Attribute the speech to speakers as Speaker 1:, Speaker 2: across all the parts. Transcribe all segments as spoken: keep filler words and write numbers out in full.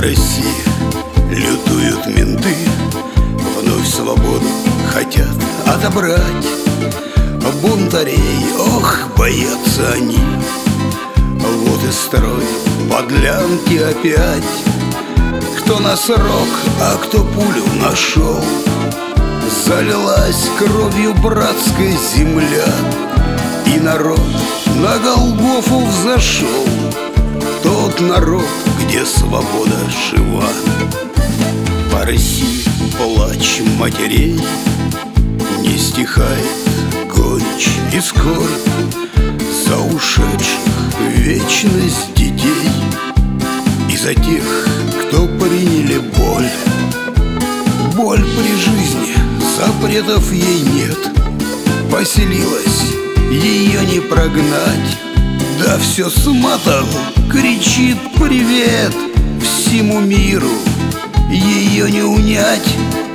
Speaker 1: России лютуют менты, вновь свободу хотят отобрать. Бунтарей, ох, боятся они. Вот и строй подлянки опять. Кто на срок, а кто пулю нашел. Залилась кровью братская земля, и народ на Голгофу взошел. Тот народ, где свобода жива. По России плач матерей, не стихает горечь и скорбь за ушедших в вечность детей и за тех, кто приняли боль. Боль при жизни, запретов ей нет. Поселилась, ее не прогнать. Да все с матом кричит привет всему миру, ее не унять.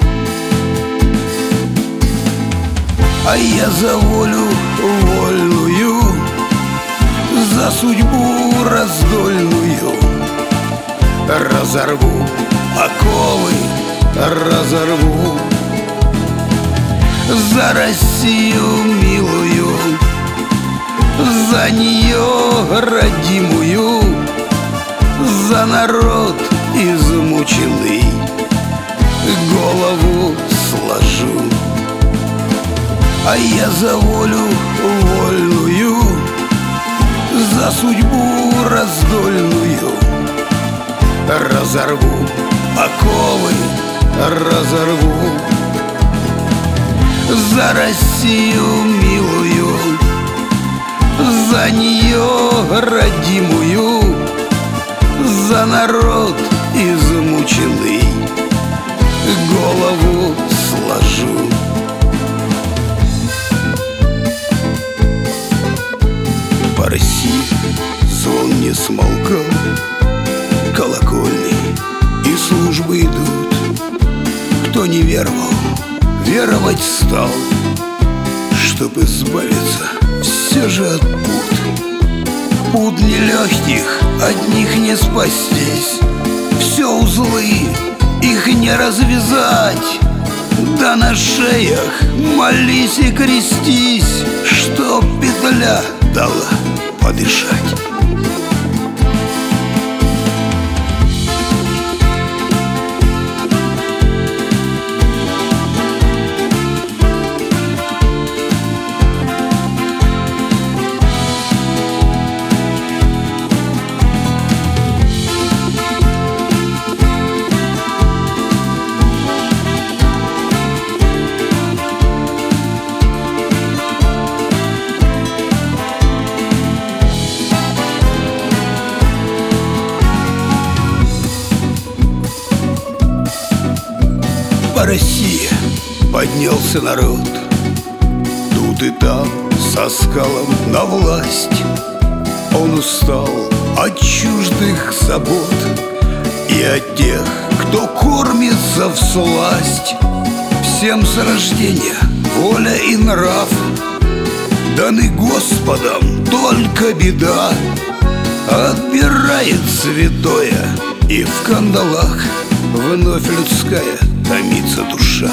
Speaker 1: А я за волю вольную, за судьбу раздольную разорву оковы, разорву. За Россию милую, за нее родимую, за народ измученный голову сложу. А я за волю вольную, за судьбу раздольную разорву оковы, разорву. За Россию милую, за нее родимую, за народ измученный голову сложу. По России звон не смолкал, колокольни и службы идут. Кто не веровал, веровать стал, чтоб избавиться все же от пут. Пут нелегких, от них не спастись. Все узлы, их не развязать. Да на шеях молись и крестись, чтоб петля дала подышать. По России поднялся народ, тут и там со скалом на власть. Он устал от чуждых забот и от тех, кто кормится всласть. Всем с рождения воля и нрав даны Господом, только беда отбирает святое, и в кандалах вновь людская томится душа.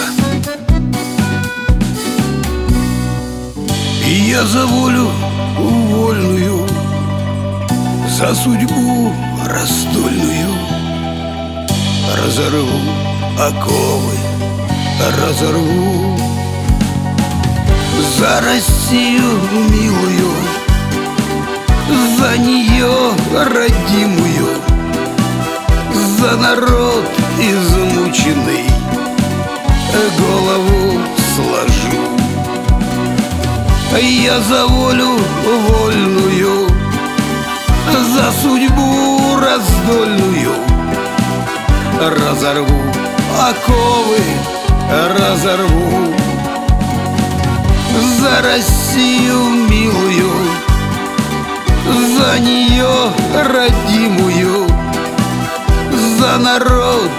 Speaker 1: И я за волю вольную, за судьбу раздольную разорву оковы, разорву. За Россию милую, за нее родимую, за народ измученный голову сложу. Я за волю вольную, за судьбу раздольную разорву оковы, разорву. За Россию милую, за нее родимую, за народ